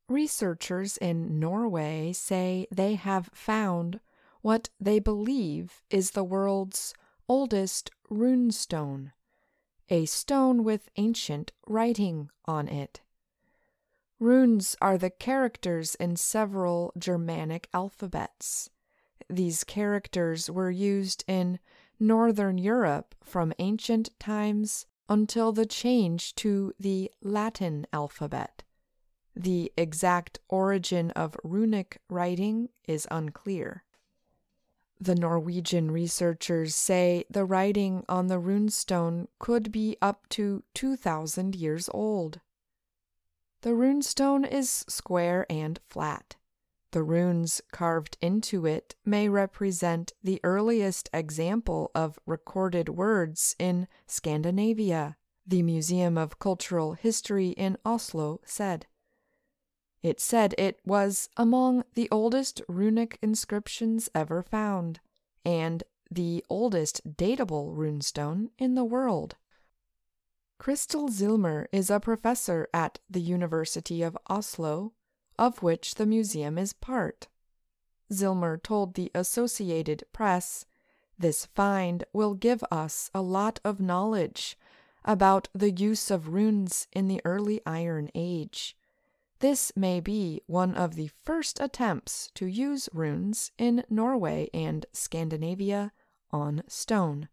Researchers in Norway say they have found what they believe is the world's oldest runestone, a stone with ancient writing on it. Runes are the characters in several Germanic alphabets. These characters were used in Northern Europe from ancient times until the change to the Latin alphabet. The exact origin of runic writing is unclear. The Norwegian researchers say the writing on the runestone could be up to 2,000 years old. The runestone is square and flat. The runes carved into it may represent the earliest example of recorded words in Scandinavia, the Museum of Cultural History in Oslo said. It said it was among the oldest runic inscriptions ever found, and the oldest datable runestone in the world. Crystal Zilmer is a professor at the University of Oslo, of which the museum is part. Zilmer told the Associated Press, "This find will give us a lot of knowledge about the use of runes in the early Iron Age. This may be one of the first attempts to use runes in Norway and Scandinavia on stone."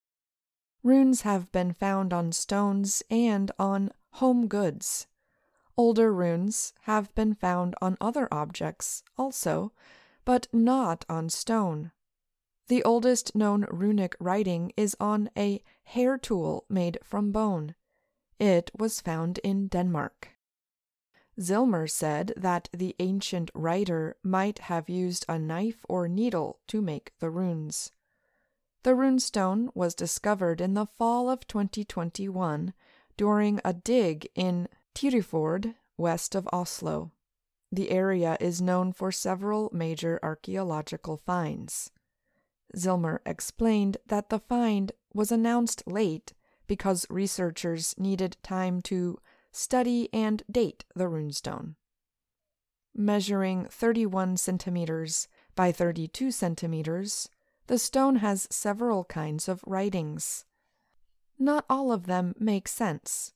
Runes have been found on stones and on home goods. Older runes have been found on other objects also, but not on stone. The oldest known runic writing is on a hair tool made from bone. It was found in Denmark. Zilmer said that the ancient writer might have used a knife or needle to make the runes. The runestone was discovered in the fall of 2021 during a dig in Tyrifjord, west of Oslo. The area is known for several major archaeological finds. Zilmer explained that the find was announced late because researchers needed time to study and date the runestone. Measuring 31 centimeters by 32 centimeters, the stone has several kinds of writings. Not all of them make sense.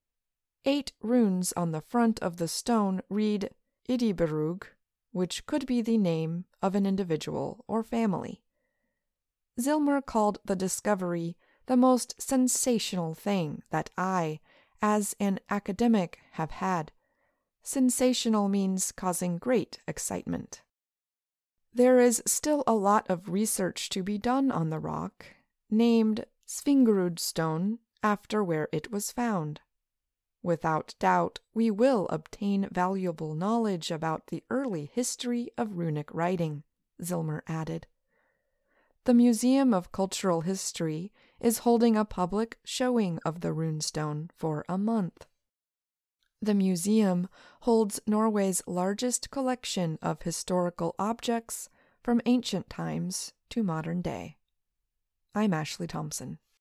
8 runes on the front of the stone read Idiberug, which could be the name of an individual or family. Zilmer called the discovery the most sensational thing that I, as an academic, have had. Sensational means causing great excitement. There is still a lot of research to be done on the rock, named Svingerud stone after where it was found. Without doubt, we will obtain valuable knowledge about the early history of runic writing, Zilmer added. The Museum of Cultural History is holding a public showing of the runestone for a month. The museum holds Norway's largest collection of historical objects from ancient times to modern day. I'm Ashley Thompson.